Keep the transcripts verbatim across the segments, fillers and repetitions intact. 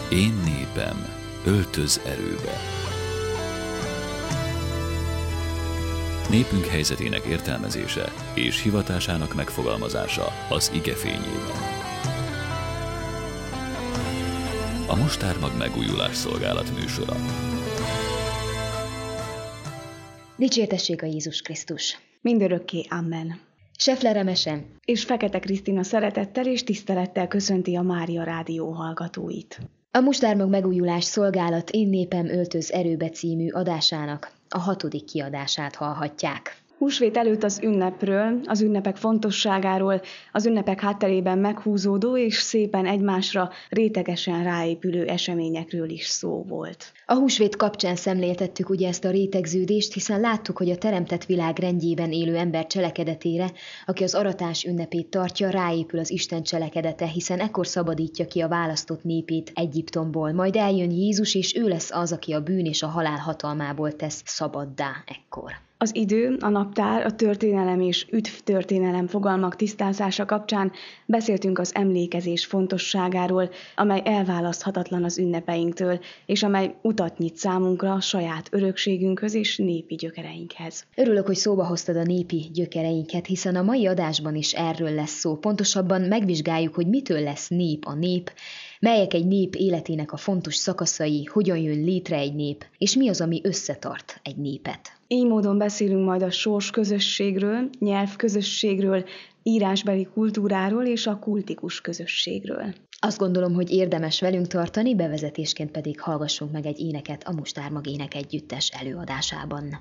Én népem, öltöz erőbe. Népünk helyzetének értelmezése és hivatásának megfogalmazása az ige fényében. A Mostármag megújulás szolgálat műsora. Dicsértessék a Jézus Krisztus! Mindörökké, amen. Sefler Emese És Fekete Krisztina szeretettel és tisztelettel köszönti a Mária Rádió hallgatóit. A Mostármag megújulás szolgálat Én népem öltöz erőbe című adásának a hatodik kiadását hallhatják. Húsvét előtt az ünnepről, az ünnepek fontosságáról, az ünnepek hátterében meghúzódó és szépen egymásra rétegesen ráépülő eseményekről is szó volt. A húsvét kapcsán szemléltettük ugye ezt a rétegződést, hiszen láttuk, hogy a teremtett világ rendjében élő ember cselekedetére, aki az aratás ünnepét tartja, ráépül az Isten cselekedete, hiszen ekkor szabadítja ki a választott népét Egyiptomból. Majd eljön Jézus, és ő lesz az, aki a bűn és a halál hatalmából tesz szabaddá ekkor. Az idő, a naptár, a történelem és üdvtörténelem fogalmak tisztázása kapcsán beszéltünk az emlékezés fontosságáról, amely elválaszthatatlan az ünnepeinktől, és amely utat nyit számunkra a saját örökségünkhöz és népi gyökereinkhez. Örülök, hogy szóba hoztad a népi gyökereinket, hiszen a mai adásban is erről lesz szó. Pontosabban megvizsgáljuk, hogy mitől lesz nép a nép, melyek egy nép életének a fontos szakaszai, hogyan jön létre egy nép, és mi az, ami összetart egy népet. Így módon beszélünk majd a sors közösségről, nyelvközösségről, írásbeli kultúráról és a kultikus közösségről. Azt gondolom, hogy érdemes velünk tartani, bevezetésként pedig hallgassunk meg egy éneket a Mostármag ének együttes előadásában.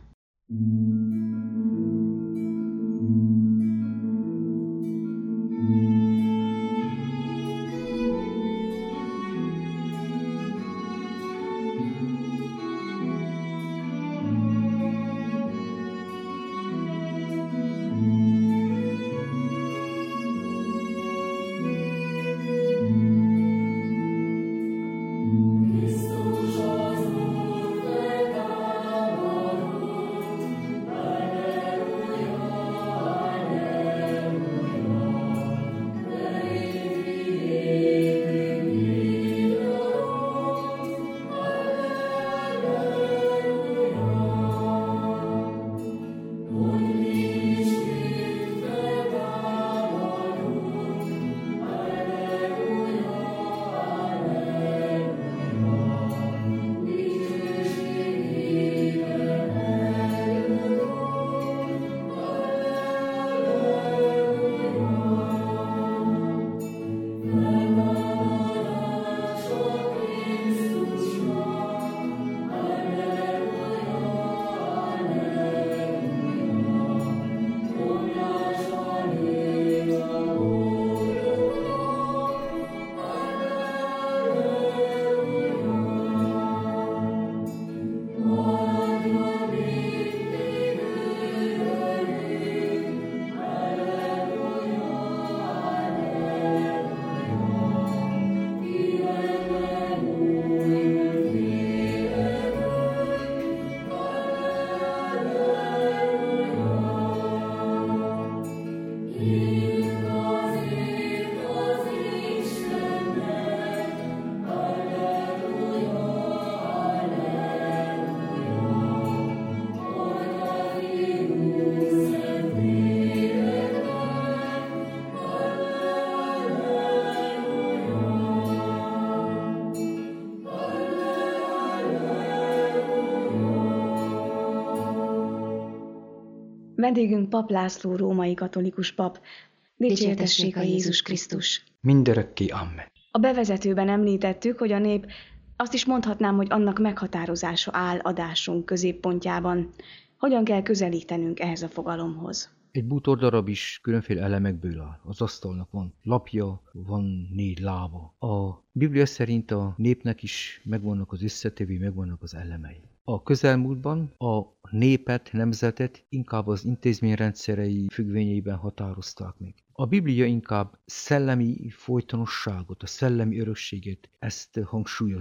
Vendégünk Pap László római katolikus pap. Dicsértessék a Jézus Krisztus! Mindörökké, amen. A bevezetőben említettük, hogy a nép, azt is mondhatnám, hogy annak meghatározása áll adásunk középpontjában. Hogyan kell közelítenünk ehhez a fogalomhoz? Egy bútordarab is különféle elemekből áll. Az asztalnak van lapja, van négy lába. A Biblia szerint a népnek is megvannak az összetevői, megvannak az elemei. A közelmúltban a népet, nemzetet inkább az intézményrendszerei függvényeiben határozták meg. A Biblia inkább szellemi folytonosságot, a szellemi örökséget ezt hangsúlyozza.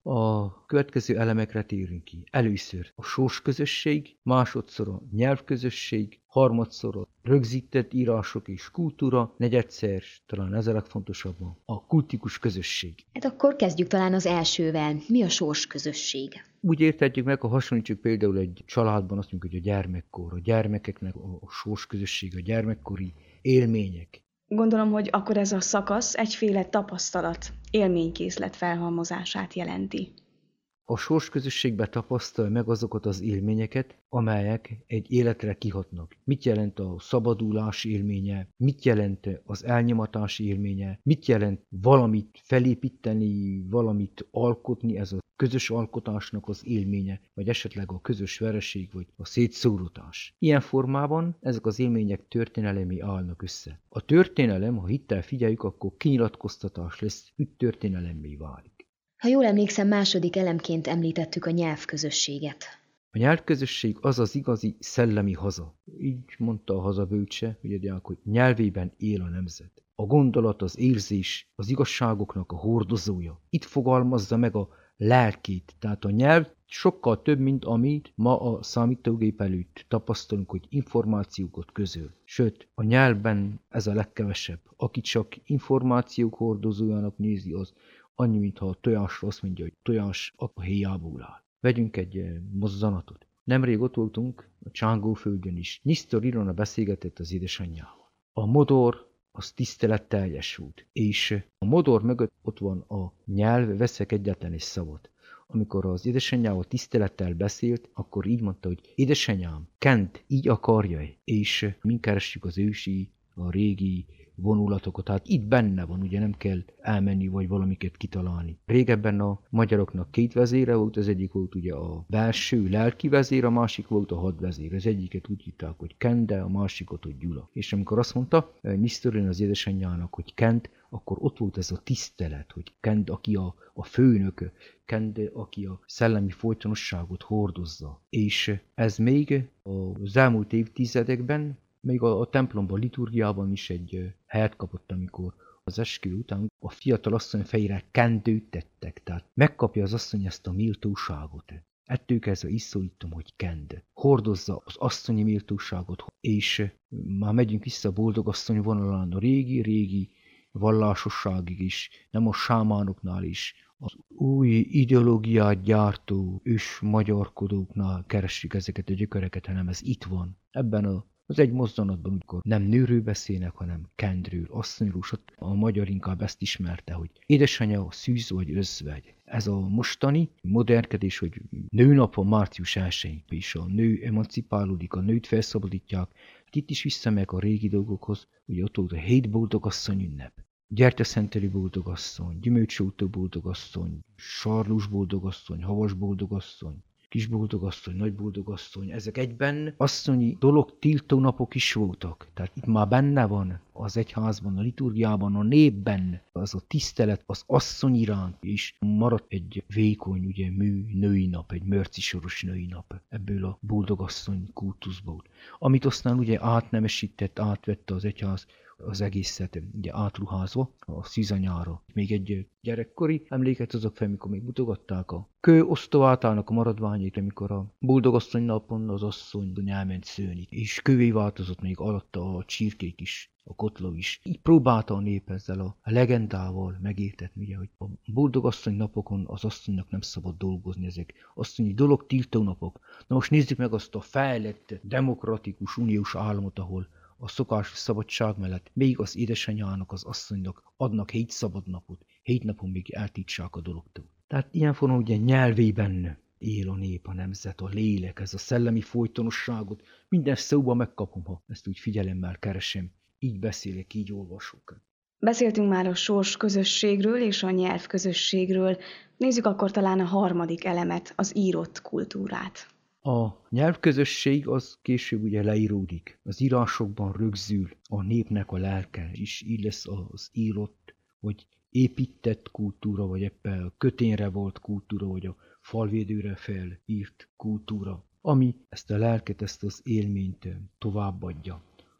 A következő elemekre térünk ki. Először a sorsközösség, másodszor a nyelvközösség, harmadszor a rögzített írások és kultúra, negyedszer, talán ez a legfontosabb, a kultikus közösség. Hát akkor kezdjük talán az elsővel. Mi a sorsközösség? Úgy értetjük meg, ha hasonlítsuk például egy családban, azt mondjuk, hogy a gyermekkor, a gyermekeknek a sorsközösség, a gyermekkori élmények. Gondolom, hogy akkor ez a szakasz egyféle tapasztalat, élménykészlet felhalmozását jelenti. A sorsközösségben tapasztal meg azokat az élményeket, amelyek egy életre kihatnak. Mit jelent a szabadulás élménye, mit jelent az elnyomatás élménye, mit jelent valamit felépíteni, valamit alkotni, ez a közös alkotásnak az élménye, vagy esetleg a közös vereség, vagy a szétszóródás. Ilyen formában ezek az élmények történelemi állnak össze. A történelem, ha hittel figyeljük, akkor kinyilatkoztatás lesz, úgy történelemmé válik. Ha jól emlékszem, második elemként említettük a nyelvközösséget. A nyelvközösség az az igazi szellemi haza. Így mondta a hazabölcse, ugye, hogy nyelvében él a nemzet. A gondolat, az érzés, az igazságoknak a hordozója. Itt fogalmazza meg a lelkét, tehát a nyelv sokkal több, mint amit ma a számítógép előtt tapasztalunk, hogy információkat közöl. Sőt, a nyelvben ez a legkevesebb. Aki csak információk hordozójának nézi, az annyi, mintha a tojásra azt mondja, hogy tojás a héjából áll. Vegyünk egy mozzanatot. Nemrég ott voltunk a Csángóföldön is. Nyisztor Ilona beszélgetett az édesanyjával. A modor az tiszteletteljes volt, és a modor mögött ott van a nyelv, veszek egyetlen egy szavot. Amikor az édesanyjával tisztelettel beszélt, akkor így mondta, hogy édesanyám, Kent így akarja, és mi keressük az ősi, a régi vonulatokat, tehát itt benne van, ugye nem kell elmenni, vagy valamiket kitalálni. Régebben a magyaroknak két vezére volt, az egyik volt ugye a belső lelki vezér, a másik volt a hadvezér. Az egyiket úgy hívták, hogy Kende, a másikot, hogy Gyula. És amikor azt mondta Nyisztorin az édesanyjának, hogy Kent, akkor ott volt ez a tisztelet, hogy Kent, aki a, a főnök, Kent, aki a szellemi folytonosságot hordozza. És ez még az elmúlt évtizedekben még a, a templomban, a liturgiában is egy helyet kapott, amikor az eskü után a fiatal asszony fejére kendőt tettek, tehát megkapja az asszony ezt a méltóságot. Ettől kezdve is szólítom, hogy kend. Hordozza az asszonyi méltóságot, és már megyünk vissza a boldogasszony vonalán a régi-régi vallásosságig is, nem a sámánoknál is, az új ideológiát gyártó ős magyarkodóknál keressük ezeket a gyökereket, hanem ez itt van, ebben a az egy mozzanatban, amikor nem nőről beszélnek, hanem kendről, asszonyról, a magyar inkább ezt ismerte, hogy édesanyja, szűz vagy özvegy. Ez a mostani modernkedés, hogy nőnap van március elsején, és a nő emancipálódik, a nőt felszabadítják. Itt is visszamegy a régi dolgokhoz, hogy ott volt a hét boldogasszony ünnep. Gyertyaszenteli boldogasszony, gyümölcsótó boldogasszony, sarlós boldogasszony, havas boldogasszony, kis boldogasszony, nagy boldogasszony, ezek egyben asszonyi dolog tiltó napok is voltak. Tehát itt már benne van az egyházban, a liturgiában, a népben az a tisztelet az asszony iránt, és maradt egy vékony, ugye, mű női nap, egy mörcisoros női nap ebből a boldogasszony kultuszból. Amit aztán ugye átnemesített, átvette az egyház, az egészet ugye átruházva a szűzanyára. Még egy gyerekkori emléket azok fel, mikor még mutogatták a kőosztóátának a maradványait, amikor a boldogasszony napon az asszony elment szőni, és kővé változott még alatta a csirkék is, a kotló is. Így próbálta a nép ezzel a legendával megértetni, ugye, hogy a boldogasszony napokon az asszonynak nem szabad dolgozni, ezek asszonyi dolog tiltó napok. Na most nézzük meg azt a fejlett, demokratikus, uniós államot, ahol a szokásos szabadság mellett még az édesanyjának, az asszonynak adnak hét szabad napot, hét napon még eltítsák a dologtól. Tehát ilyen formán ugye nyelvében él a nép, a nemzet, a lélek, ez a szellemi folytonosságot, minden szóba megkapom, ha ezt úgy figyelemmel keresem, így beszélek, így olvasok. Beszéltünk már a sors közösségről és a nyelv közösségről. Nézzük akkor talán a harmadik elemet, az írott kultúrát. A nyelvközösség az később ugye leíródik. Az írásokban rögzül a népnek a lelke, és így lesz az írott, vagy épített kultúra, vagy éppen kötényre volt kultúra, vagy a falvédőre felírt kultúra, ami ezt a lelket, ezt az élményt továbbadja.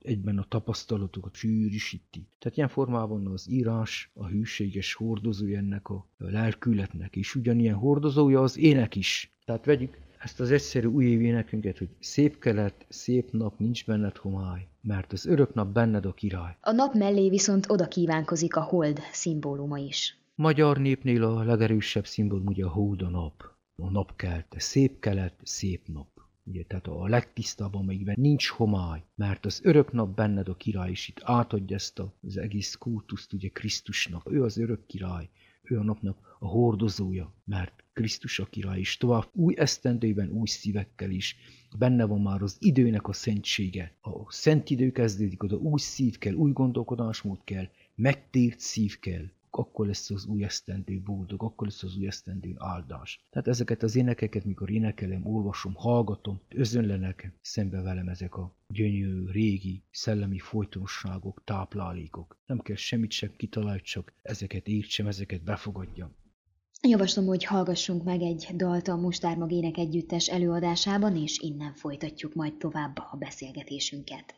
egyben a tapasztalatokat sűrűsíti. Tehát ilyen formában az írás a hűséges hordozója ennek a lelkületnek, és ugyanilyen hordozója az ének is. Tehát vegyük ezt az egyszerű újévi énekünket, hogy szép kelet, szép nap, nincs benned homály, mert az örök nap benned a király. A nap mellé viszont oda kívánkozik a hold szimbóluma is. Magyar népnél a legerősebb szimbólum ugye a hold, a nap, a napkelte, szép kelet, szép nap. Ugye, tehát a legtisztább, amelyikben nincs homály, mert az örök nap benned a király, és itt átadja ezt az egész kultuszt ugye Krisztusnak. Ő az örök király, ő a napnak a hordozója, mert Krisztus a király, és tovább új esztendőben, új szívekkel is benne van már az időnek a szentsége. A szent idő kezdődik, oda új szív kell, új gondolkodásmód kell, megtért szív kell. Akkor lesz az új esztendő boldog, akkor lesz az új esztendő áldás. Tehát ezeket az énekeket, mikor énekelem, olvasom, hallgatom, özönlenek szembe velem ezek a gyönyörű, régi, szellemi folytonosságok, táplálékok. Nem kell semmit sem kitalálni, csak ezeket értsem, ezeket befogadjam. Javaslom, hogy hallgassunk meg egy dalt a Mustármag Ének Együttes előadásában, és innen folytatjuk majd tovább a beszélgetésünket.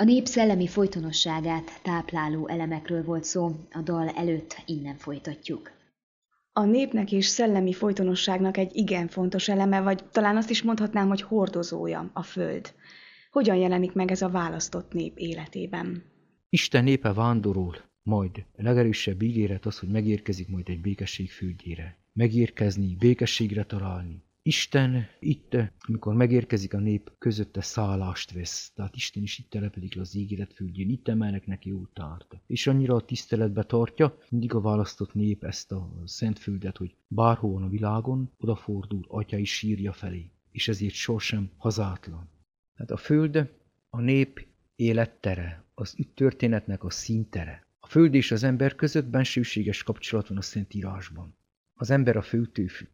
A nép szellemi folytonosságát tápláló elemekről volt szó, a dal előtt innen folytatjuk. A népnek és szellemi folytonosságnak egy igen fontos eleme, vagy talán azt is mondhatnám, hogy hordozója a föld. Hogyan jelenik meg ez a választott nép életében? Isten népe vándorol, majd a legerősebb ígéret az, hogy megérkezik majd egy békesség földjére. Megérkezni, békességre találni. Isten itt, amikor megérkezik a nép, közötte szállást vesz. Tehát Isten is itt telepedik le az ígéret földjén, itt emelnek neki oltárt. És annyira a tiszteletbe tartja mindig a választott nép ezt a szent földet, hogy bárhol a világon odafordul, atyai sírja felé. És ezért sosem hazátlan. Hát a föld a nép élettere, az üt történetnek a színtere. A föld és az ember között bensőséges kapcsolat van a Szentírásban. Az ember a földtől függ.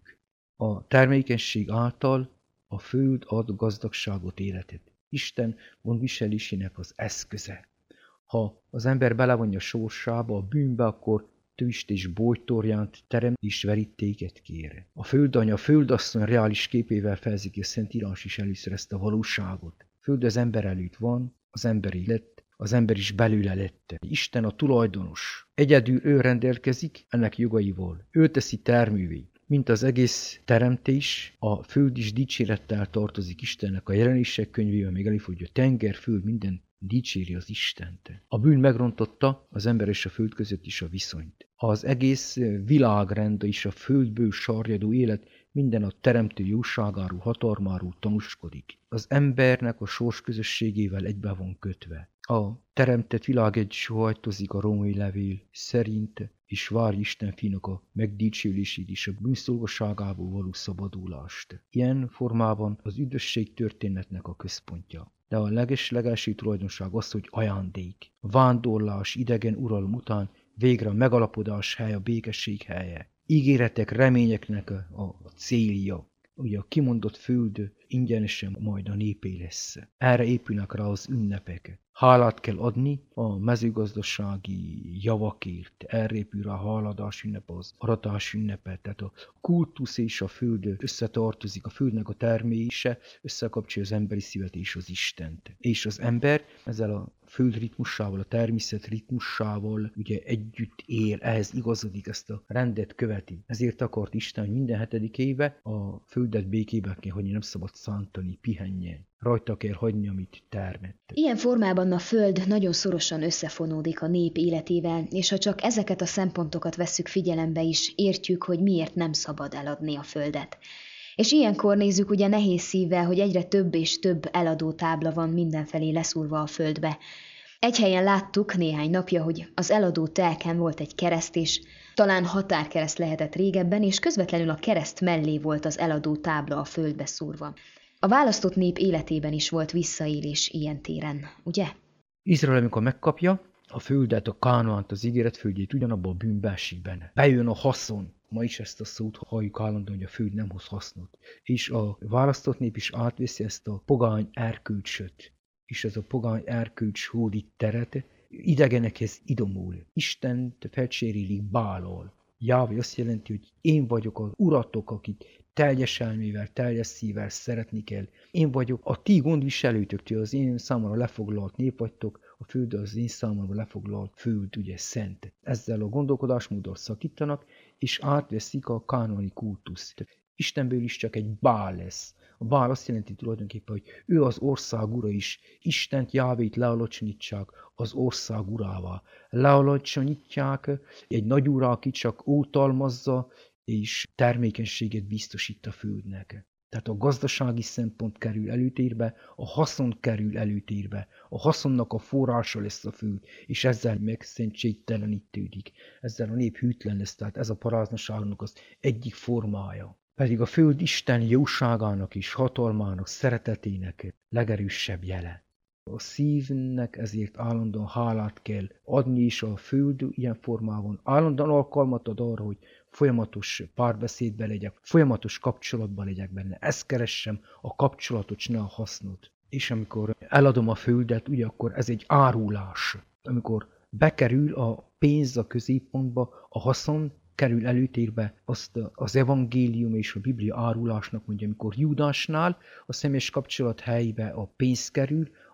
A termékenység által a föld ad gazdagságot, életet. Isten gondviselésének az eszköze. Ha az ember belevonja sorsába, a bűnbe, akkor tüst és bojtorjánt terem és verítéket kér. A földanya, a földasszony reális képével fejezi ki a Szentírás is először ezt a valóságot. A föld az ember előtt van, az emberi lett, az ember is belőle lett. Isten a tulajdonos. Egyedül ő rendelkezik ennek jogaival. Ő teszi termővé. Mint az egész teremtés, a föld is dicsérettel tartozik Istennek. A Jelenések könyvében még elég, hogy a tenger, föld, minden dicséri az Istent. A bűn megrontotta az ember és a föld között is a viszonyt. Az egész világrend és a földből sarjadó élet minden a teremtő jóságáról, hatalmáról tanúskodik. Az embernek a sors közösségével egybe van kötve. A teremtett világ egy sóhajtozik a római levél szerint, és várj Isten finak a megdicsőlését és a bűnszolgaságából való szabadulást. Ilyen formában az üdvösség történetnek a központja. De a leges-legelső tulajdonság az, hogy ajándék. Vándorlás idegen uralom után végre a megalapodás helye, a békesség helye. Ígéretek, reményeknek a, a célja. Ugye a kimondott föld ingyenesen majd a népé lesz. Erre épülnek rá az ünnepek. Hálát kell adni a mezőgazdasági javakért. Erre épül rá a háladás ünnepe, az aratás ünnepe. Tehát a kultusz és a föld összetartozik, a földnek a termése összekapcsolja az emberi szívet és az Istent. És az ember ezzel a föld ritmussával, a természet ritmussával ugye együtt él, ehhez igazodik, ezt a rendet követi. Ezért akart Isten, hogy minden hetedik éve a földet békében kell hagyni, nem szabad szántani, pihenjen. Rajta kell hagyni, amit termett. Ilyen formában a föld nagyon szorosan összefonódik a nép életével, és ha csak ezeket a szempontokat vesszük figyelembe is, értjük, hogy miért nem szabad eladni a földet. És ilyenkor nézzük ugye nehéz szívvel, hogy egyre több és több eladó tábla van mindenfelé leszúrva a földbe. Egy helyen láttuk néhány napja, hogy az eladó telken volt egy kereszt, és talán határkereszt lehetett régebben, és közvetlenül a kereszt mellé volt az eladó tábla a földbe szúrva. A választott nép életében is volt visszaélés ilyen téren, ugye? Izrael, amikor megkapja a földet, a Kánaánt, az ígéret földjét, ugyanabban a bűnbe esik benne. Bejön a haszon. Ma is ezt a szót halljuk állandóan, hogy a föld nem hoz hasznot. És a választott nép is átveszi ezt a pogány erkölcsöt. És ez a pogány erkölcs hódít teret, idegenekhez idomul. Istent felcserélik Bálal. Jávé azt jelenti, hogy én vagyok az uratok, akit teljes elmével, teljes szívvel szeretni kell. Én vagyok a ti gondviselőtök, ti az én számomra lefoglalt nép vagytok, a föld az én számomra lefoglalt föld, ugye szent. Ezzel a gondolkodásmóddal szakítanak, és átveszik a kánaani kultuszt. Istenből is csak egy Bál lesz. A Bál azt jelenti tulajdonképpen, hogy ő az ország ura is. Istent, Jávét lealacsonyítsák az ország urává. Lealacsonyítják egy nagy ura, aki csak ótalmazza, és termékenységet biztosít a földnek. Tehát a gazdasági szempont kerül előtérbe, a haszon kerül előtérbe. A haszonnak a forrása lesz a föld, és ezzel megszentségtelenítődik. Ezzel a nép hűtlen lesz, tehát ez a paráznaságnak az egyik formája. Pedig a föld Isten jóságának és hatalmának, szeretetének legerősebb jele. A szívnek ezért állandóan hálát kell adni, és a föld ilyen formában állandóan alkalmat ad arra, hogy folyamatos párbeszédben legyek, folyamatos kapcsolatban legyek benne. Ezt keressem, a kapcsolatot, ne a hasznot. És amikor eladom a földet, ugye akkor ez egy árulás. Amikor bekerül a pénz a középpontba, a haszon kerül előtérbe, azt az evangélium és a Biblia árulásnak mondja, amikor Júdásnál a személyes kapcsolat helyébe a pénz kerül,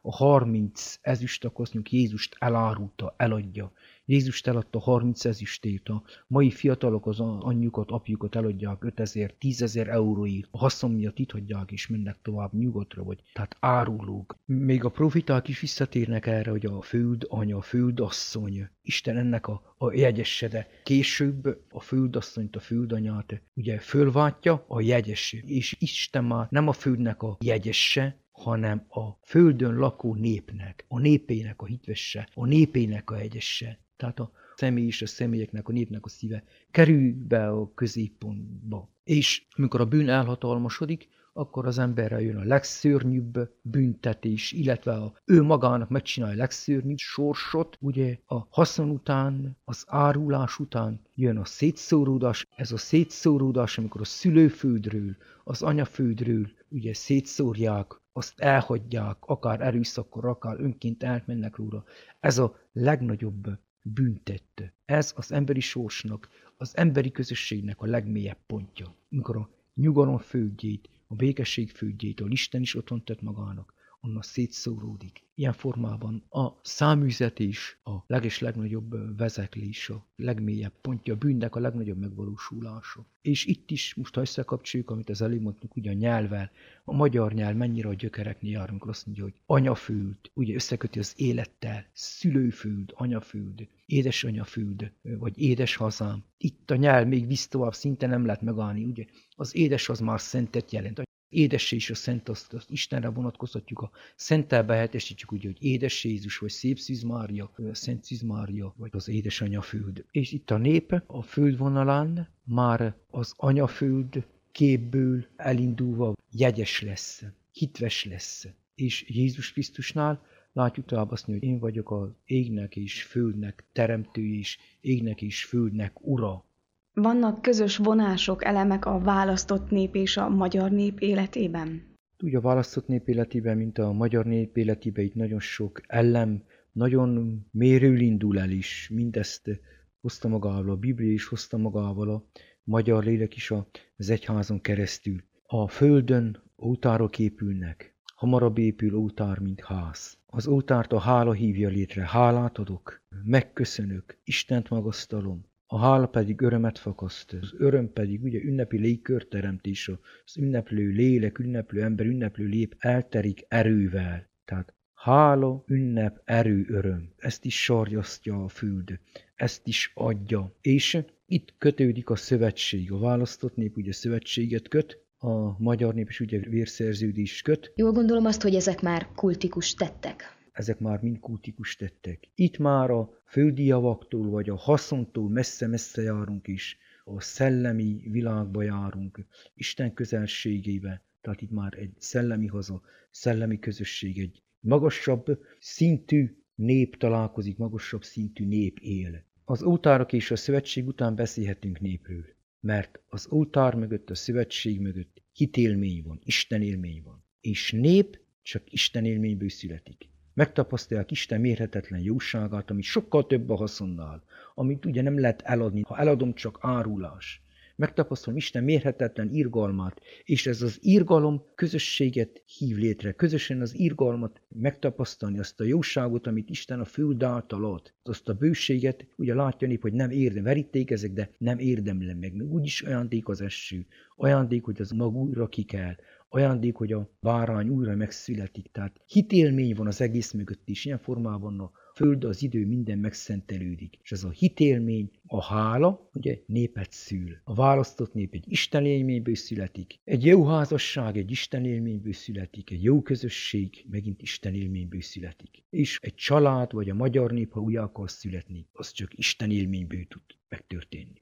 a harminc ezüst, akkor azt mondjuk Jézust elárulta, eladja. Jézust eladta harminc ezüstért, a mai fiatalok az anyjukat, apjukat eladják ötezer, tízezer euróért, a haszon miatt itt hagyják és mennek tovább nyugatra, vagy tehát árulók. Még a profiták is visszatérnek erre, hogy a földanya, a földasszony, Isten ennek a, a jegyesse, de később a földasszonyt, a földanyát ugye fölváltja a jegyesse, és Isten már nem a földnek a jegyesse, hanem a földön lakó népnek, a népének a hitvesse, a népének a jegyesse. Tehát a személy és a személyeknek, a népnek a szíve kerül be a középpontba. És amikor a bűn elhatalmasodik, akkor az emberre jön a legszörnyűbb büntetés, illetve a ő magának megcsinálja a legszörnyűbb sorsot. Ugye a haszon után, az árulás után jön a szétszóródás. Ez a szétszóródás, amikor a szülőföldről, az anyaföldről ugye szétszórják, azt elhagyják, akár erőszakkor, akár önként elmennek róla. Ez a legnagyobb büntet. Ez az emberi sorsnak, az emberi közösségnek a legmélyebb pontja. Amikor a nyugalom földjét, a békesség földjét, ahol Isten is otthon tett magának, onnan szétszóródik. Ilyen formában a száműzetés a leges legnagyobb vezeklés, a legmélyebb pontja, a bűnnek a legnagyobb megvalósulása. És itt is most, ha összekapcsoljuk, amit az előbb mondtunk, ugye a nyelvvel, a magyar nyelv mennyire a gyökereknél járunk, azt mondja, hogy anyaföld, ugye összeköti az élettel, szülőföld, anyaföld, édesanyaföld, vagy édeshazám. Itt a nyelv még visz tovább, szinte nem lehet megállni, ugye az édes az már szentet jelent. Édessé és a szent, azt, azt Istenre vonatkoztatjuk, a szenttel behelyettesítjük úgy, hogy édes Jézus, vagy szép Szűz Mária, Szent Szűz Mária, vagy az édesanyaföld. És itt a nép a földvonalán már az anyaföld képből elindulva jegyes lesz, hitves lesz. És Jézus Krisztusnál látjuk tovább azt mondja, hogy én vagyok az égnek és földnek teremtője, és égnek és földnek ura. Vannak közös vonások, elemek a választott nép és a magyar nép életében? Úgy a választott nép életében, mint a magyar nép életében, itt nagyon sok elem, nagyon mérőül indul el is. Mindezt hozta magával, a Biblia is hozta magával, a magyar lélek is az egyházon keresztül. A földön oltárok épülnek, hamarabb épül oltár, mint ház. Az oltárt a hála hívja létre, hálát adok, megköszönök, Istent magasztalom. A hála pedig örömet fakaszt, az öröm pedig ugye ünnepi légkörteremtés, az ünneplő lélek, ünneplő ember, ünneplő lép elterik erővel. Tehát hála, ünnep, erő, öröm. Ezt is sarjasztja a föld, ezt is adja. És itt kötődik a szövetség. A választott nép ugye szövetséget köt, a magyar nép is ugye vérszerződést köt. Jól gondolom azt, hogy ezek már kultikus tettek. Ezek már mind kultikus tettek. Itt már a földi javaktól, vagy a haszontól messze-messze járunk is, a szellemi világba járunk, Isten közelségébe, tehát itt már egy szellemi haza, szellemi közösség, egy magasabb szintű nép találkozik, magasabb szintű nép él. Az oltárok és a szövetség után beszélhetünk népről, mert az oltár mögött, a szövetség mögött hitélmény van, Isten élmény van, és nép csak Isten élményből születik. Megtapasztalják Isten mérhetetlen jóságát, ami sokkal több a haszonnál, amit ugye nem lehet eladni, ha eladom, csak árulás. Megtapasztalom Isten mérhetetlen irgalmát, és ez az irgalom közösséget hív létre, közösen az irgalmat megtapasztalni, azt a jóságot, amit Isten a föld által ad, azt a bőséget, ugye látja nép, hogy nem érdem, veríték ezek, de nem érdemlem meg, meg úgyis ajándék az eső, ajándék, hogy az mag újra kikel, ajándék, hogy a bárány újra megszületik. Tehát hitélmény van az egész mögött is. Ilyen formában a föld, az idő, minden megszentelődik. És ez a hitélmény, a hála, ugye népet szül. A választott nép egy Isten élményből születik. Egy jó házasság egy Isten élményből születik. Egy jó közösség megint Isten élményből születik. És egy család, vagy a magyar nép, ha úgy akar születni, az csak Isten élményből tud megtörténni.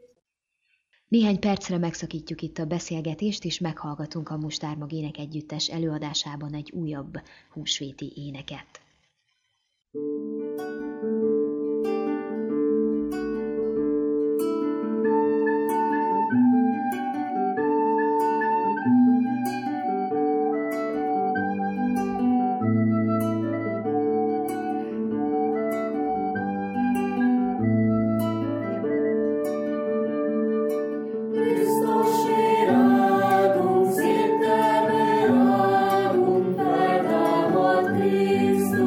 Néhány percre megszakítjuk itt a beszélgetést, és meghallgatunk a Mustármag énekegyüttes előadásában egy újabb húsvéti éneket. Krisztus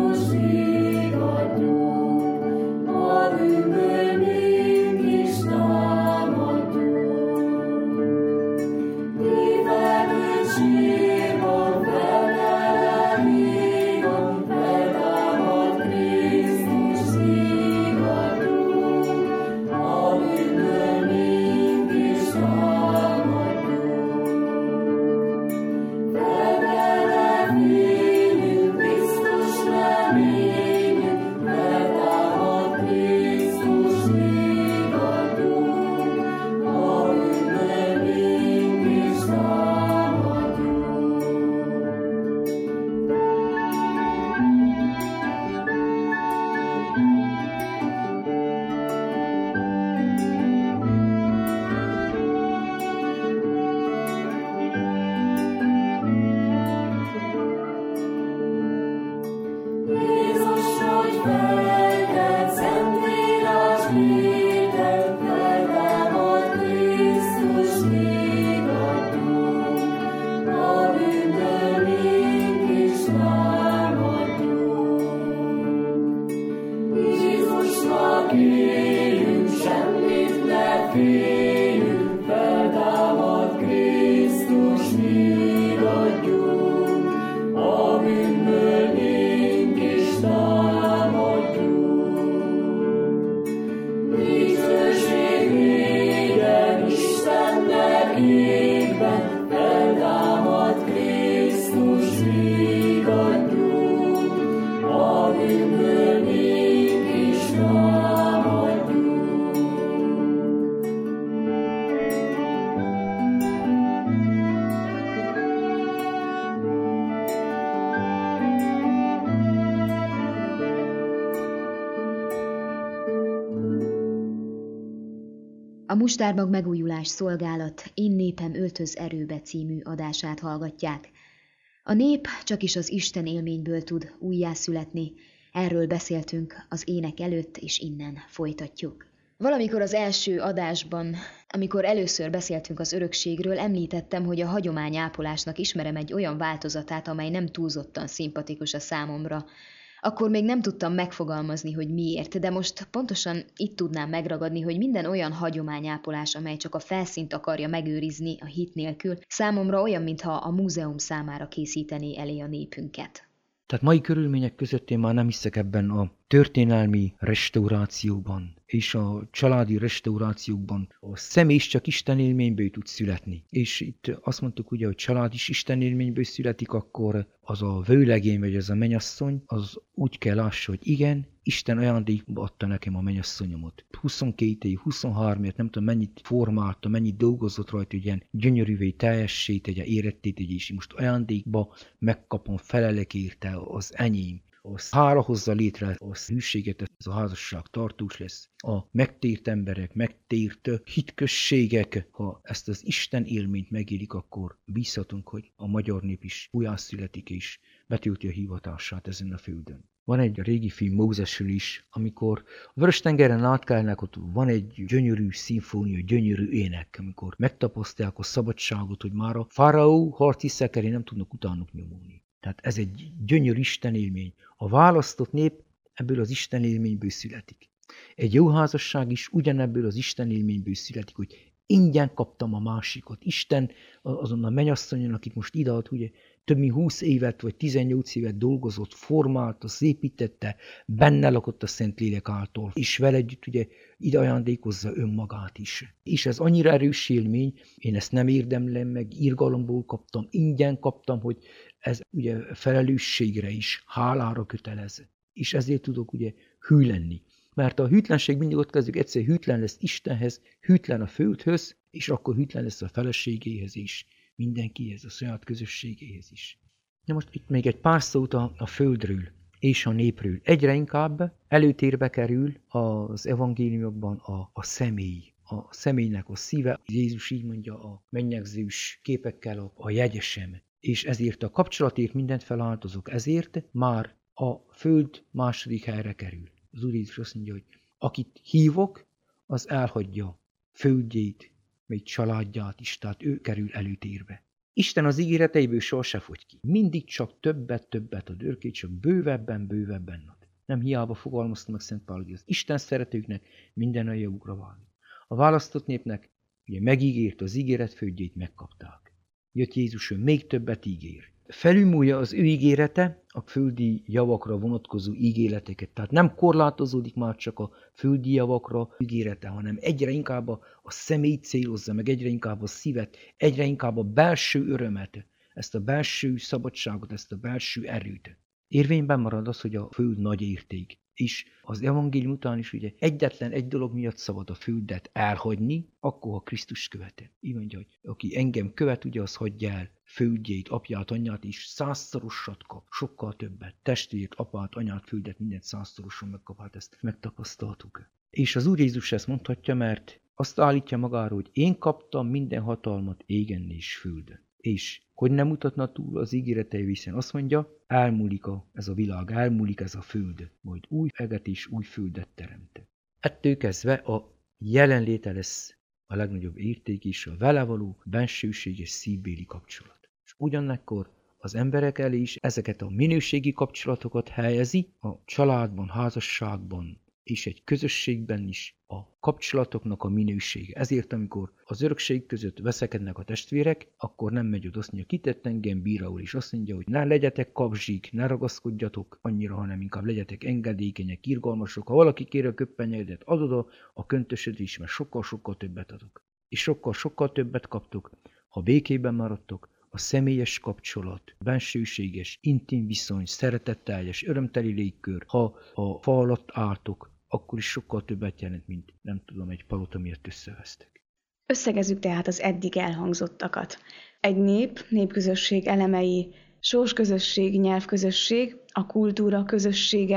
A Mustármag Megújulás Szolgálat Én népem öltöz erőbe című adását hallgatják. A nép csakis az Isten élményből tud újjászületni, erről beszéltünk az ének előtt, és innen folytatjuk. Valamikor az első adásban, amikor először beszéltünk az örökségről, említettem, hogy a hagyományápolásnak ismerem egy olyan változatát, amely nem túlzottan szimpatikus a számomra. Akkor még nem tudtam megfogalmazni, hogy miért, de most pontosan itt tudnám megragadni, hogy minden olyan hagyományápolás, amely csak a felszínt akarja megőrizni a hit nélkül, számomra olyan, mintha a múzeum számára készítené elé a népünket. Tehát mai körülmények között én már nem hiszek ebben a történelmi restaurációban és a családi restaurációkban. A személy is csak Isten élményből tud születni. És itt azt mondtuk ugye, hogy család is Isten élményből születik, akkor az a vőlegény vagy az a mennyasszony, az úgy kell lássa, hogy igen, Isten ajándékba adta nekem a mennyasszonyomat. huszonkét év, huszonhárom év, nem tudom mennyit formálta, mennyit dolgozott rajta, hogy ilyen gyönyörűvé, teljessé tegye, éretté tegye, és most ajándékba megkapom, felelek érte, az enyém. Az hála hozza létre az hűséget, ez a házasság tartós lesz. A megtért emberek, megtért hitközségek, ha ezt az Isten élményt megélik, akkor bízhatunk, hogy a magyar nép is újjászületik és betölti a hivatását ezen a földön. Van egy régi film Mózesről is, amikor a Vörös-tengeren átkelnek, ott van egy gyönyörű szimfónia, gyönyörű ének, amikor megtapasztalják a szabadságot, hogy már a fáraó harci szekerén nem tudnak utánuk nyomulni. Tehát ez egy gyönyörű Isten élmény. A választott nép ebből az Isten élményből születik. Egy jó házasság is ugyanebből az Isten élményből születik, hogy ingyen kaptam a másikot. Isten azon a mennyasszonyon, akit most idead, ugye több mint húsz évet vagy tizennyolc évet dolgozott, formálta, szépítette, benne lakott a Szentlélek által, és vele együtt ugye ide ajándékozza önmagát is. És ez annyira erős élmény, én ezt nem érdemlem meg, irgalomból kaptam, ingyen kaptam, hogy ez ugye felelősségre is, hálára kötelez. És ezért tudok ugye hű lenni. Mert a hűtlenség mindig ott kezdjük, egyszer hűtlen lesz Istenhez, hűtlen a földhöz, és akkor hűtlen lesz a feleségéhez is, mindenkihez, a saját közösségéhez is. Na most itt még egy pár szót a, a földről és a népről. Egyre inkább előtérbe kerül az evangéliumokban a, a személy, a személynek a szíve. Jézus így mondja a mennyegzős képekkel a, a jegyesem. És ezért a kapcsolatért mindent feláldozok, ezért már a föld második helyre kerül. Az Úr Jézus azt mondja, hogy akit hívok, az elhagyja földjét, még családját is, tehát ő kerül előtérbe. Isten az ígéreteiből soha se fogy ki. Mindig csak többet, többet ad örökké, csak bővebben, bővebben ad. Nem hiába fogalmazta meg Szent Pál, hogy az Isten szeretőknek minden a javukra válik. A választott népnek ugye megígért az ígéret földjét, megkapták. Jött Jézus, ő még többet ígér. Felülmúlja az ő ígérete a földi javakra vonatkozó ígéreteket. Tehát nem korlátozódik már csak a földi javakra ígérete, hanem egyre inkább a, a személyt célozza, meg egyre inkább a szívet, egyre inkább a belső örömet, ezt a belső szabadságot, ezt a belső erőt. Érvényben marad az, hogy a föld nagy érték. És az evangélium után is ugye egyetlen egy dolog miatt szabad a földet elhagyni, akkor ha Krisztus követem. Így mondja, hogy aki engem követ, ugye az hagyja el földjét, apját, anyját is százszorosat kap, sokkal többet. Testvért, apát, anyát, földet, mindent százszorosan megkap, hát ezt megtapasztaltuk. És az Úr Jézus ezt mondhatja, mert azt állítja magáról, hogy én kaptam minden hatalmat égen és földön. És hogy nem mutatna túl az ígéretei, hiszen azt mondja, elmúlik a, ez a világ, elmúlik ez a föld, majd új eget és új földet teremt. Ettől kezdve a jelenléte lesz a legnagyobb érték is, a vele való bensőséges szívbéli kapcsolat. És ugyanakkor az emberek elé is ezeket a minőségi kapcsolatokat helyezi, a családban, házasságban, és egy közösségben is a kapcsolatoknak a minősége. Ezért, amikor az örökség között veszekednek a testvérek, akkor nem megy oda, azt mondja, kitett engem bírául, és azt mondja, hogy ne legyetek kapzsik, ne ragaszkodjatok annyira, hanem inkább legyetek engedékenyek, irgalmasok. Ha valaki kér a köppenyedet, adod a, a köntösöd is, mert sokkal-sokkal többet adok. És sokkal-sokkal többet kaptok, ha békében maradtok, a személyes kapcsolat, bensőséges, intim viszony, szeretetteljes, örömteli légkör, ha a fa alatt álltok, akkor is sokkal többet jelent, mint nem tudom, egy palota miatt összevesztek. Összegezzük tehát az eddig elhangzottakat. Egy nép, népközösség elemei, sorsközösség, nyelvközösség, a kultúra közössége,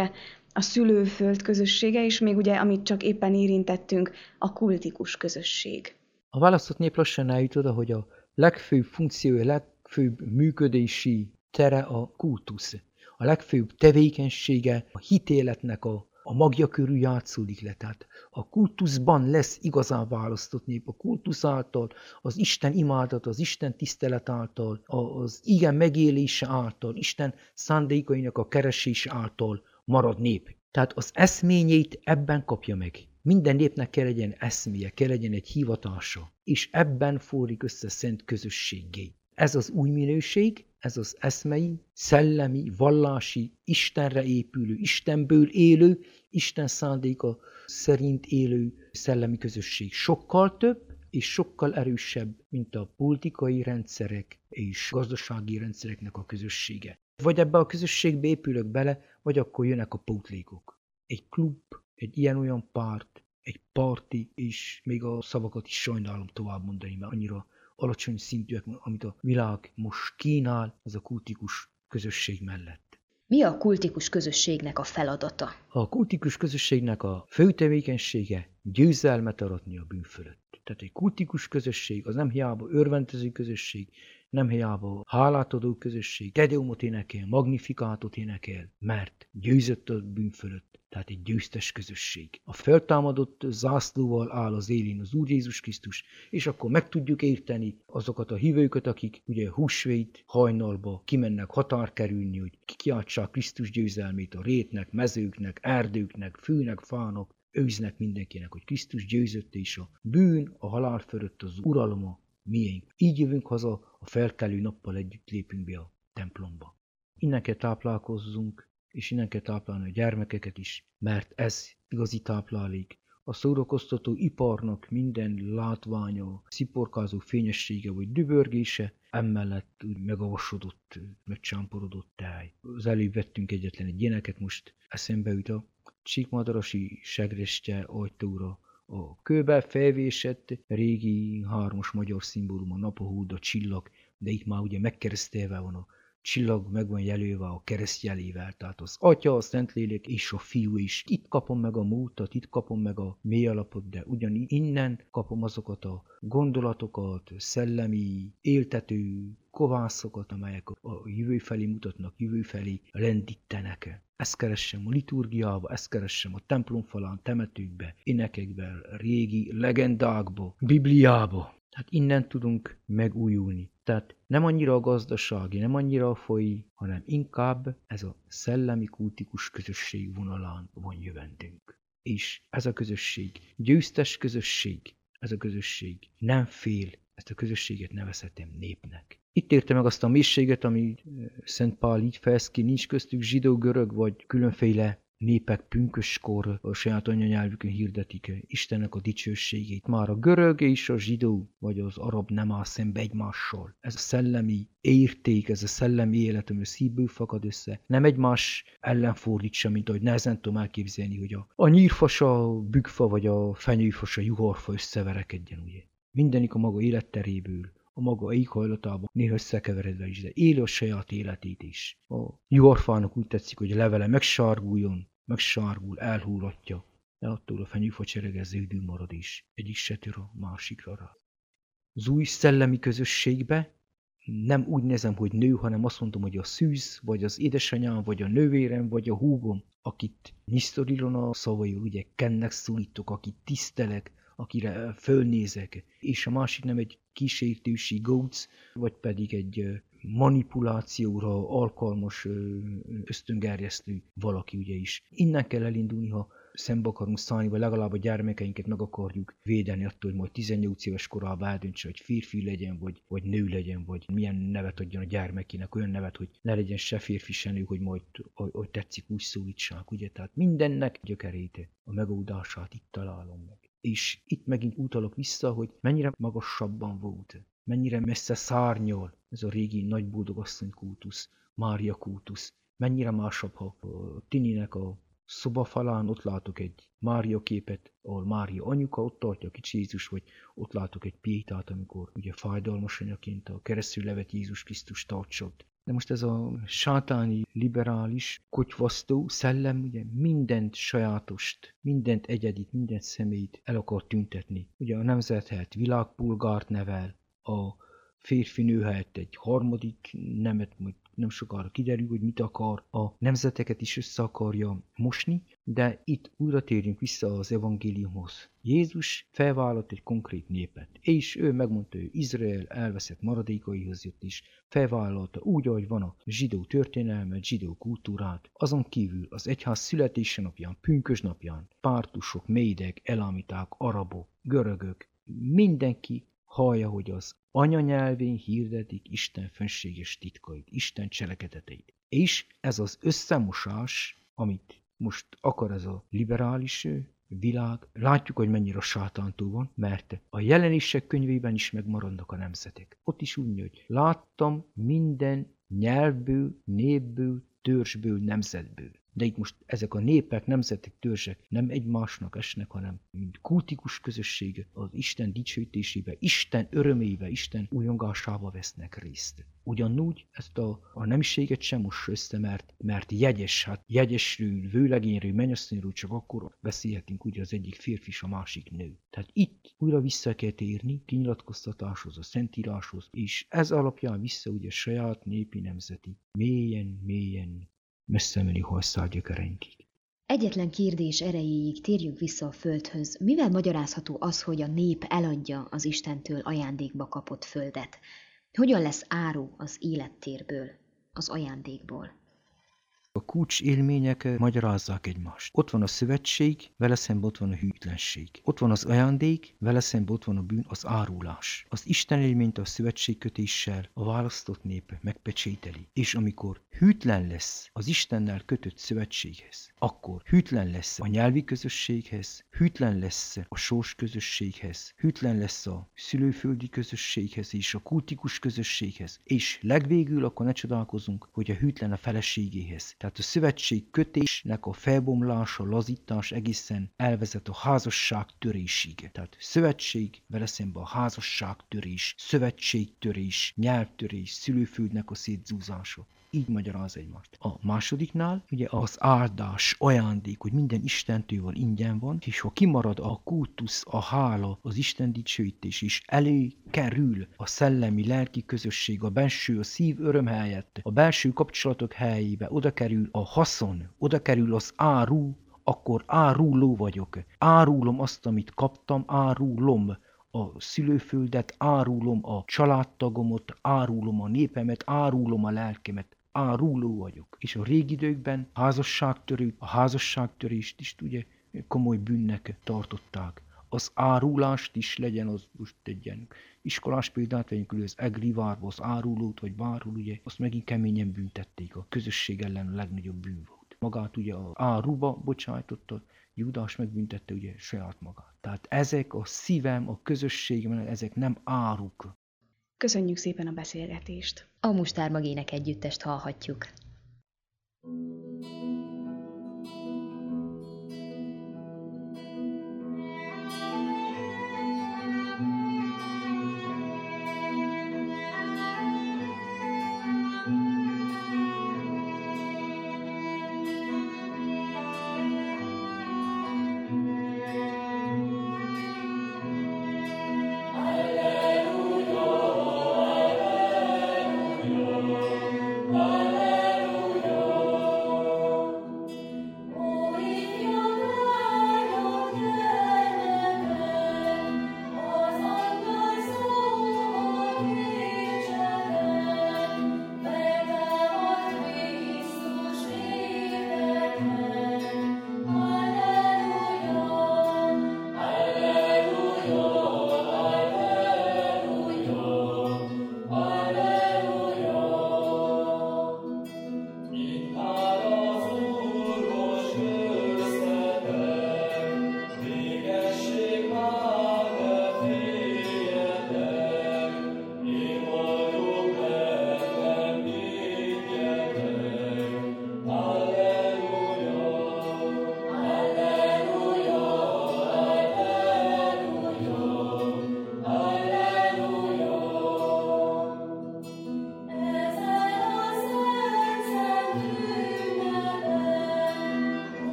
a szülőföld közössége, és még ugye, amit csak éppen érintettünk, a kultikus közösség. A választott nép lassan eljut oda, hogy a legfőbb funkciója, legfőbb működési tere a kultusz. A legfőbb tevékenysége a hitéletnek a, a magja körül játszódik le. Tehát a kultuszban lesz igazán választott nép. A kultusz által, az Isten imádat, az Isten tisztelet által, az igen megélése által, Isten szándékainak a keresése által marad nép. Tehát az eszményeit ebben kapja meg. Minden népnek kell legyen eszméje, kell legyen egy hivatása, és ebben forrik össze szent közösséggé. Ez az új minőség, ez az eszmei, szellemi, vallási, Istenre épülő, Istenből élő, Isten szándéka szerint élő szellemi közösség. Sokkal több és sokkal erősebb, mint a politikai rendszerek és gazdasági rendszereknek a közössége. Vagy ebbe a közösségbe épülök bele, vagy akkor jönnek a pótlékok. Egy klub, egy ilyen-olyan párt, egy parti, és még a szavakat is sajnálom tovább mondani, mert annyira alacsony szintűek, amit a világ most kínál, az a kultikus közösség mellett. Mi a kultikus közösségnek a feladata? A kultikus közösségnek a fő tevékenysége győzelmet aratni a bűn fölött. Tehát egy kultikus közösség, az nem hiába örvendező közösség, nem hiába hálát adó közösség, Gedeumot énekel, magnifikátot énekel, mert győzött a bűn fölött. Tehát egy győztes közösség. A feltámadott zászlóval áll az élén az Úr Jézus Krisztus, és akkor meg tudjuk érteni azokat a hívőket, akik ugye húsvét hajnalba kimennek határkerülni, hogy kikiáltsák Krisztus győzelmét a rétnek, mezőknek, erdőknek, fűnek, fának, őznek mindenkinek, hogy Krisztus győzött, és a bűn, a halál fölött az uralma miénk. Így jövünk haza, a felkelő nappal együtt lépünk be a templomba. Innen kell táplálkozzunk, és innen kell táplálni a gyermekeket is, mert ez igazi táplálék. A szórakoztató iparnak minden látványa, sziporkázó fényessége vagy dübörgése, emellett úgy megavasodott, megcsámporodott táj. Az előbb vettünk egyetlen egy éneket, most eszembe jut a csíkmadarasi segrestye ajtóra, a kőbe felvésett régi hármas magyar szimbólum, a nap, a hold, a csillag, de itt már ugye megkeresztelve van a csillag, meg van jelölve a keresztjelével, tehát az Atya, a Szentlélek és a Fiú is. Itt kapom meg a múltat, itt kapom meg a mély alapot, de ugyanígy innen kapom azokat a gondolatokat, szellemi, éltető kovászokat, amelyek a jövő felé mutatnak, jövő felé lendítenek. Ezt keressem a liturgiába, ezt keressem a templomfalán, temetőkbe, énekekbe, régi legendákba, Bibliába. Tehát innen tudunk megújulni. Tehát nem annyira a gazdasági, nem annyira a foi, hanem inkább ez a szellemi kultikus közösség vonalán van jövendünk. És ez a közösség, győztes közösség, ez a közösség nem fél, ezt a közösséget nevezhetem népnek. Itt érte meg azt a mélységet, ami Szent Pál így fejez ki, nincs köztük zsidó, görög vagy különféle népek pünköskor a saját anyanyelvükön hirdetik Istennek a dicsőségét. Már a görög és a zsidó, vagy az arab nem áll szembe egymással. Ez a szellemi érték, ez a szellemi élet, ami a szívből fakad össze, nem egymás ellen fordítsa, mint ahogy nehezen tudom elképzelni, hogy a, a nyírfasa, bükkfa, vagy a fenyőfasa, juharfa összeverekedjen, ugye. Mindenik a maga életteréből, a maga éghajlatában, néha összekeveredve is, de éli a saját életét is. A juharfának úgy tetszik, hogy a levele megsárguljon, megsárgul, elhúlatja, de attól a fenyőfa cserege zöldül marad is. Egyik se tör a másikra rá. Az új szellemi közösségbe nem úgy nézem, hogy nő, hanem azt mondom, hogy a szűz, vagy az édesanyám, vagy a nővérem, vagy a húgom, akit Nisztor Ilona szavaiul ugye kennek szólítok, akit tisztelek, akire fölnézek, és a másik nem egy kísértősi góc, vagy pedig egy manipulációra alkalmas ösztöngerjesztő valaki ugye is. Innen kell elindulni, ha szembe akarunk szállni, vagy legalább a gyermekeinket meg akarjuk védeni attól, hogy majd tizennyolc éves korában eldöntse, hogy férfi legyen, vagy, vagy nő legyen, vagy milyen nevet adjon a gyermekének, olyan nevet, hogy ne legyen se férfi, se nő, hogy majd, hogy tetszik, úgy szólítsák, ugye? Tehát mindennek gyökerét, a megoldását itt találom meg. És itt megint utalok vissza, hogy mennyire magasabban volt, mennyire messze szárnyal ez a régi nagyboldogasszony kultusz, Mária kultusz, mennyire másabb, ha a tininek a szobafalán ott látok egy Mária képet, ahol Mária anyuka ott tartja a kicsi Jézus, vagy ott látok egy piétát, amikor ugye fájdalmas anyaként a keresztül levet Jézus Krisztus tartsott. De most ez a sátáni, liberális, kotyvasztó szellem ugye mindent sajátost, mindent egyedit, mindent személyt el akar tüntetni. Ugye a nemzet helyett világpolgárt nevel, a férfi nő helyett egy harmadik nemet, majd nem sokára kiderül, hogy mit akar, a nemzeteket is össze akarja mosni, de itt újra térjünk vissza az evangéliumhoz. Jézus felvállalt egy konkrét népet, és ő megmondta, hogy Izrael elveszett maradékaihoz jött is, felvállalta úgy, ahogy van a zsidó történelmet, zsidó kultúrát, azon kívül az egyház születése napján, pünkösd napján, pártusok, médek, elamiták, arabok, görögök, mindenki hallja, hogy az anyanyelvén hirdetik Isten fenséges titkait, Isten cselekedeteit. És ez az összemosás, amit most akar ez a liberális világ, látjuk, hogy mennyire sátántól van, mert a jelenések könyvében is megmaradnak a nemzetek. Ott is úgy mondja, hogy láttam minden nyelvből, népből, törzsből, nemzetből. De itt most ezek a népek, nemzetek, törzsek nem egymásnak esnek, hanem mint kultikus közössége az Isten dicsőítésébe, Isten örömébe, Isten újongásába vesznek részt. Ugyanúgy ezt a, a nemiséget sem mossa össze, mert, mert jegyes, hát jegyesről, vőlegényről, mennyasszonyról csak akkor beszélhetünk, ugye az egyik férfi és a másik nő. Tehát itt újra vissza kell térni kinyilatkoztatáshoz, a Szentíráshoz, és ez alapján vissza ugye saját népi nemzeti, mélyen, mélyen messze menő hajszál gyökereinkig. Egyetlen kérdés erejéig térjünk vissza a földhöz. Mivel magyarázható az, hogy a nép eladja az Istentől ajándékba kapott földet? Hogyan lesz áru az élettérből, az ajándékból? A kulcs élmények magyarázzák egymást. Ott van a szövetség, vele szemben ott van a hűtlenség. Ott van az ajándék, vele szemben ott van a bűn, az árulás. Az Isten élményt a szövetségkötéssel a választott nép megpecsételi. És amikor hűtlen lesz az Istennel kötött szövetséghez, akkor hűtlen lesz a nyelvi közösséghez, hűtlen lesz a sors közösséghez, hűtlen lesz a szülőföldi közösséghez és a kultikus közösséghez. És legvégül akkor ne csodálkozunk, hogy a hűtlen a feleségéhez. Tehát a szövetség kötésnek a felbomlása, lazítás egészen elvezet a házasság törésig. Tehát szövetség, vele szemben a házasság törés, szövetségtörés, nyelvtörés, szülőföldnek a szétzúzása. Így magyaráz egymást. A másodiknál ugye az áldás, ajándék, hogy minden Istentől van, ingyen van, és ha kimarad a kultusz, a hála, az Isten dicsőítés is, előkerül a szellemi, lelki közösség, a belső, a szív öröm helyett, a belső kapcsolatok helyébe, oda kerül a haszon, oda kerül az áru, akkor áruló vagyok. Árulom azt, amit kaptam, árulom a szülőföldet, árulom a családtagomot, árulom a népemet, árulom a lelkemet. Áruló vagyok. És a régi időkben házasságtörő, a házasságtörést is ugye komoly bűnnek tartották. Az árulást is legyen, az most egy ilyen iskolás példát vegyünk elő, az Egrivárba, az árulót vagy bárhol, ugye, azt megint keményen büntették, a közösség ellen a legnagyobb bűn volt. Magát ugye az áruba bocsájtotta, Júdás megbüntette ugye saját magát. Tehát ezek a szívem, a közösségem, ezek nem áruk. Köszönjük szépen a beszélgetést! A Mustármagének együttest hallhatjuk. Alleluia, alleluia.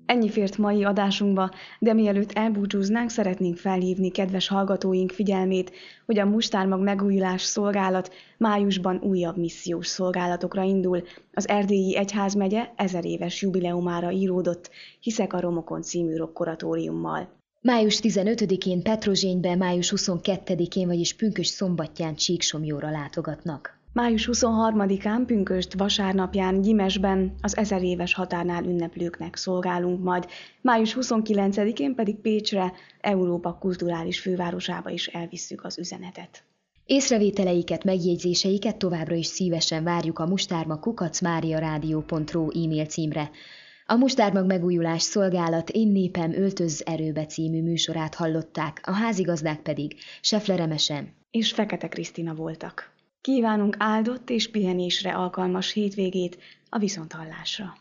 Ennyi fért mai adásunkba, de mielőtt elbúcsúznánk, szeretnénk felhívni kedves hallgatóink figyelmét, hogy a Mustármag Megújulás Szolgálat májusban újabb missziós szolgálatokra indul. Az Erdélyi Egyházmegye ezer éves jubileumára íródott Hiszek a romokon című rockoratóriummal. május tizenötödikén Petrozsényben, május huszonkettedikén, vagyis pünkösd szombatján Csíksomlyóra látogatnak. május huszonharmadikán pünkösd vasárnapján Gyimesben az ezer éves határnál ünneplőknek szolgálunk majd, május huszonkilencedikén pedig Pécsre, Európa kulturális fővárosába is elvisszük az üzenetet. Észrevételeiket, megjegyzéseiket továbbra is szívesen várjuk a mustármag kukac mariaradio pont ru e-mail címre. A Mustármag Megújulás Szolgálat Én népem öltözz erőbe című műsorát hallották, a házigazdák pedig Sefler Emese és Fekete Krisztina voltak. Kívánunk áldott és pihenésre alkalmas hétvégét, a viszonthallásra.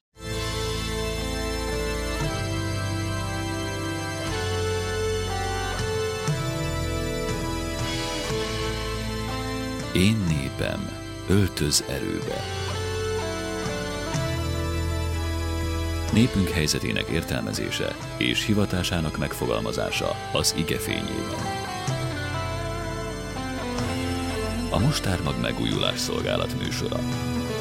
Én népem, öltöz erőbe. Népünk helyzetének értelmezése és hivatásának megfogalmazása az ige fényében. A Mustármag Megújulás Szolgálat műsora.